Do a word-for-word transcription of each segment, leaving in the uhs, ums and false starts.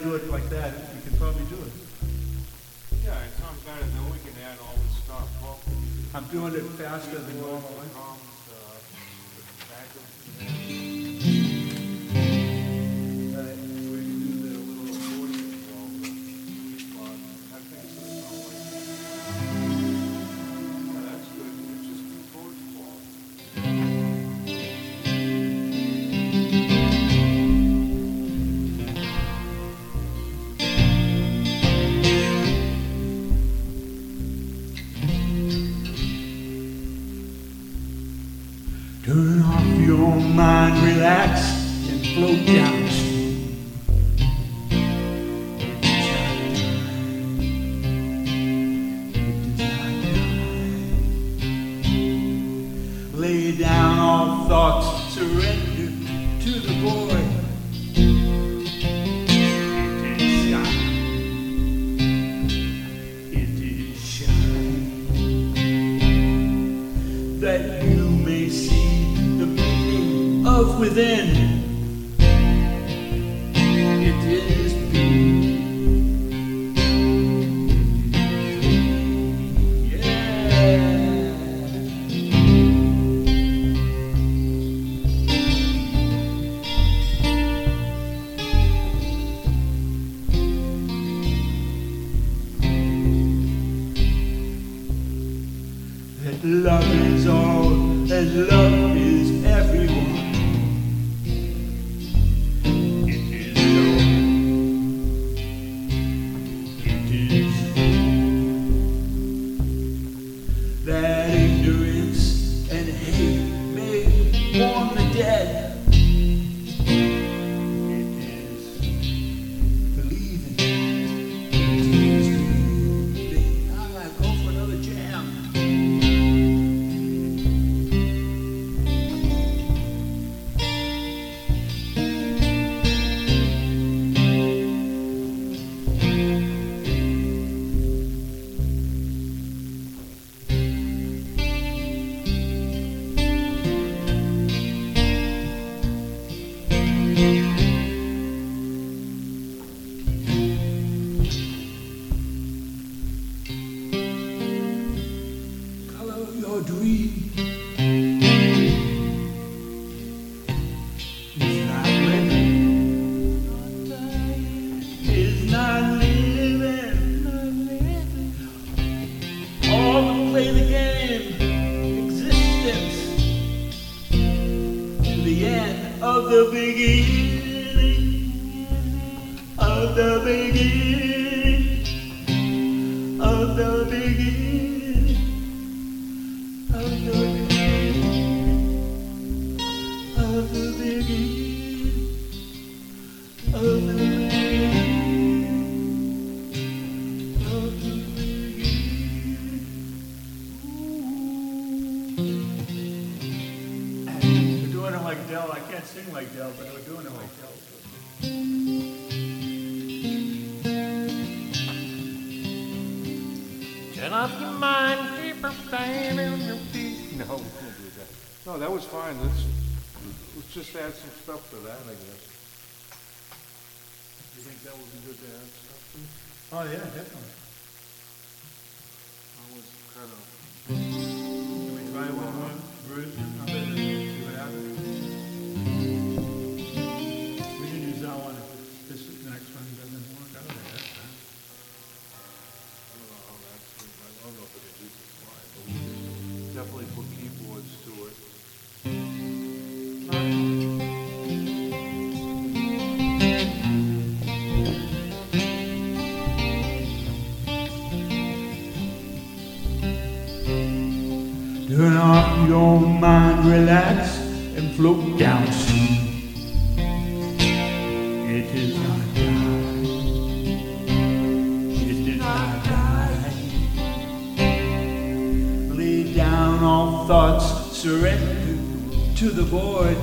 do it like that, we can probably do it. Yeah, it sounds better, then we can add all this stuff. Well, I'm doing it faster than normal. drums, uh, backup. Right. We can do the little accordion involved, but I think it's gonna sound like. Yeah, that's good, it's just two chords involved. Turn off your mind, relax, and float down the street. Lay down all thoughts, surrender to the void. It is shine. It is shine. That you may see the meaning of within. It is being. That love is all, that love is everyone. It is love. It is that ignorance and hate may warm the dead. It is believing. It is believing. Now I go for another jam. Color your dream. It's not living. It's not living. All to play the game. Existence. The end of the beginning. Of the beginning. Of the beginning. Of the beginning. Of the beginning. Of the beginning. Of the beginning. We're doing it like Del. I can't sing like Del, but we're doing it like Del. Turn off your mind, keep her flying on your feet. No, we can't do that. No, that was fine, let's, let's just add some stuff to that, I guess. You think that would be good to add stuff to? Oh, yeah, definitely. I was kind of. Can we try one more version of it and see what happens? We can use that one if this next one doesn't work out. I guess. I don't know how that's, I don't know if it reduces line, but we can definitely put keyboards to it. Turn off your mind, relax, and float down stream. It is not die. It did not die. Lay down all thoughts, surrender to the void.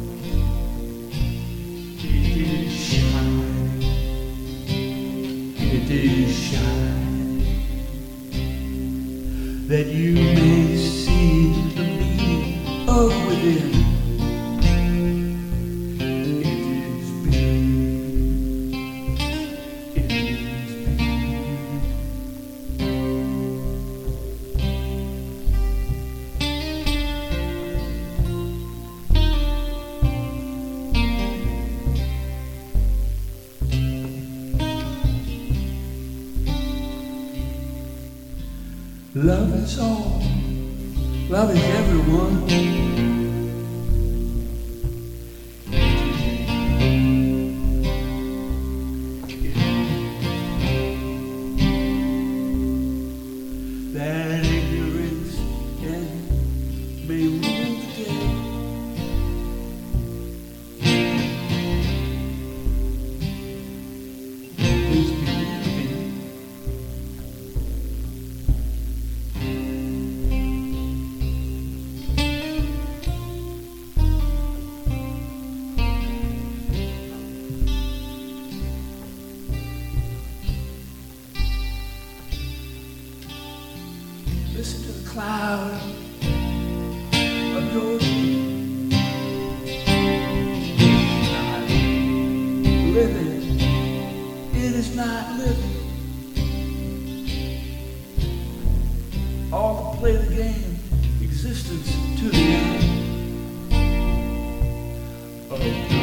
It is shine. It is shine. That you may see the meaning of within. It is being. Love is all. Love is everyone. That ignorance and may rule the day. Is believing. Listen to the cloud of your dream. Not living, it is not living. All to play the game, existence to the end of